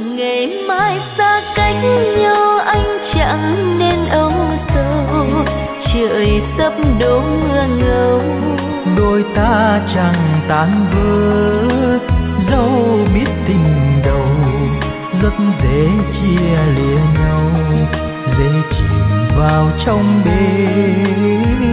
ngày mai xa cách nhau anh chẳng nên âu sầu, trời sắp đổ mưa ngâu. Đôi ta chẳng tan vỡ, dẫu biết tình đầu rất dễ chia lìa nhau, dễ chìm vào trong đêm.